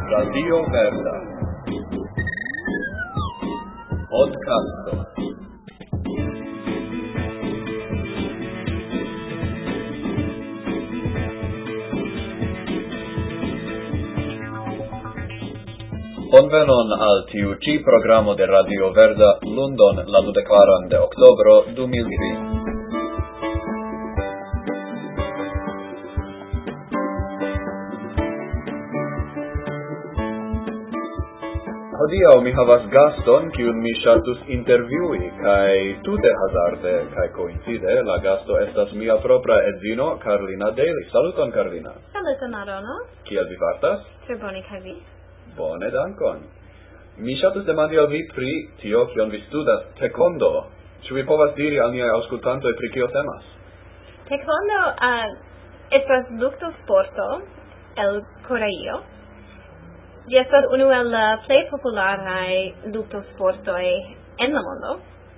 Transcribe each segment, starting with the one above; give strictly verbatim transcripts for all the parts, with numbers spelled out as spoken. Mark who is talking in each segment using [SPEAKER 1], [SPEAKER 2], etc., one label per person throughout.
[SPEAKER 1] Radio Verda Podcasto. Bonvenon al tiu ci programo de Radio Verda Lundon la dudekvaran de oktobro du mil tri. Hodiaŭ mi havas gaston, kiun mi ŝatus intervjui, kaj tute hazarde kaj koincide la gasto estas mia propra edzino Carlina Daly. Saluton, Carlina.
[SPEAKER 2] Saluton, Arono.
[SPEAKER 1] Kiel vi fartas?
[SPEAKER 2] Tre bone, kaj vi?
[SPEAKER 1] Bone, dankon. Mi ŝatus demandi al vi pri tio, kion vi studas, taekwondo. Ĉu vi povas diri al niaj aŭskultantoj pri kio temas?
[SPEAKER 2] Taekwondo uh, estas luktosporto el Koreio. Ĝi estas unu el la plej popularaj luktosportoj en la mondo.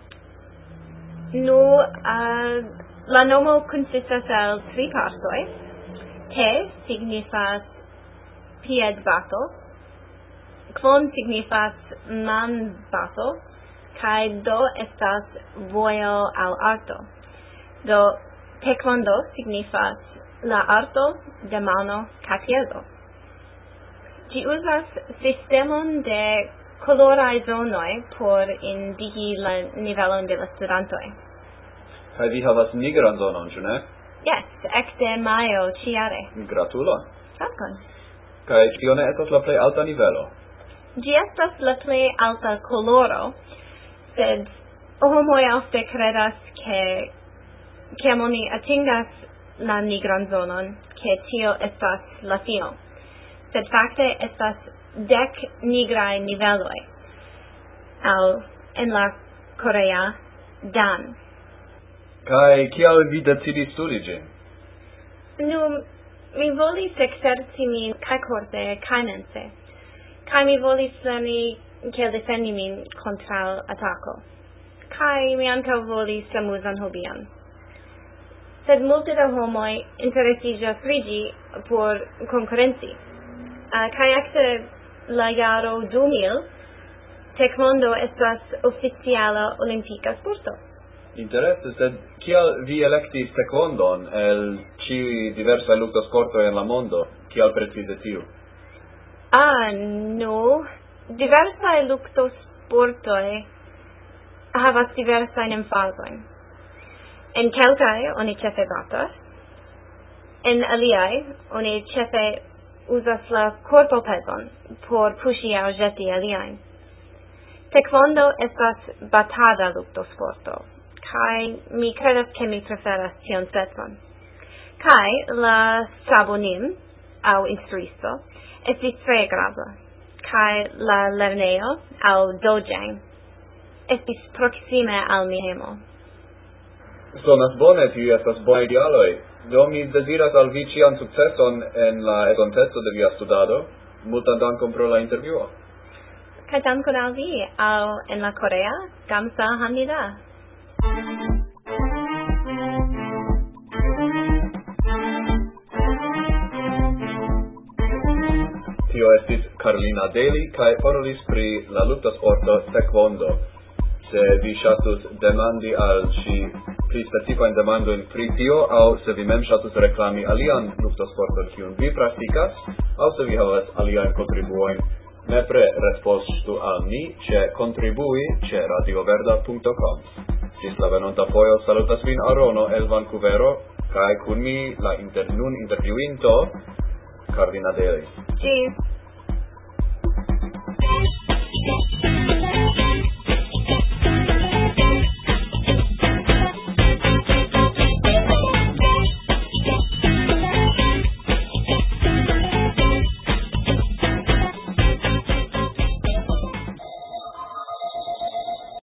[SPEAKER 2] Nu, uh, la nomo konsistas el tri partoj. Te signifas piedbato, kvon signifas manbato, kaj do estas vojo al arto. Do taekwondo signifas la arto de mano kaj piedo. Ĝi uzas sistemon de koloraj zonoj por indiki la nivelon de la studantoj.
[SPEAKER 1] Kaj vi havas nigran zonon, ĉu ne?
[SPEAKER 2] Yes, ekde majo ĉiare.
[SPEAKER 1] Gratulon.
[SPEAKER 2] Dankon.
[SPEAKER 1] Kaj kio ne estas la plej alta nivelo?
[SPEAKER 2] Ĝi estas la plej alta koloro, sed homoj ofte kredas ke kiam oni atingas la nigran zonon, ke tio estas la fino. Sed fakte estas dek nigraj niveloj al en la korea dan.
[SPEAKER 1] Kaj kial vi decidis studi ĝin?
[SPEAKER 2] Nu, mi volis ekzerci min kaj korte kaj mense. Kaj mi volis lerni kiel defendi min kontraŭ atako. Kaj mi ankaŭ volis amuzan hobion. Sed multe da homoj interesiĝas pri ĝi por konkurenci. Uh, kaj ekde la jaro du mil, taekwondo estas oficiala olimpika sporto.
[SPEAKER 1] Interese, sed kial vi elektis taekwondon el ĉiuj diversaj luktosportoj en la mondo? Kial precize tiu?
[SPEAKER 2] Ah, nu, diversaj luktosportoj havas diversajn emfazojn. En kelkaj oni ĉefe batas, en aliaj oni ĉefe uzas la korpopezon por puŝi aŭ ĵeti aliajn. Taekwondo estas batada luktosporto, kaj mi kredas ke mi preferas tiun specon. Kaj la sabonim aŭ instruisto estis tre agrabla, kaj la lernejo aŭ dojang estis proksime al mia hejmo.
[SPEAKER 1] Sonas bone, tiuj estas bonaj idealoj. Do mi deziras al vi ĉian sukceson en la estonteco de via studado. Multan dankon pro la intervjuo.
[SPEAKER 2] Kaj dankon al vi, aŭ en la korea, gamsa hamnida.
[SPEAKER 1] Tio estis Carlina Daly kaj parolis pri la luktosporto taekwondo. Se vi ŝatus demandi al ŝi pri specifajn demandojn pri tio, aŭ se vi mem ŝatus reklami alian luktosporton kiun vi praktikas, aŭ se vi havas aliajn kontribuojn, nepre respostu al ni ĉe kontribui ĉe radioverda punkto com. Ĝis la venonta fojo salutas vin Arono el Vancouverro, kaj kun mi la inter nun intervjuinto Carlina Daly.
[SPEAKER 2] Ĝis.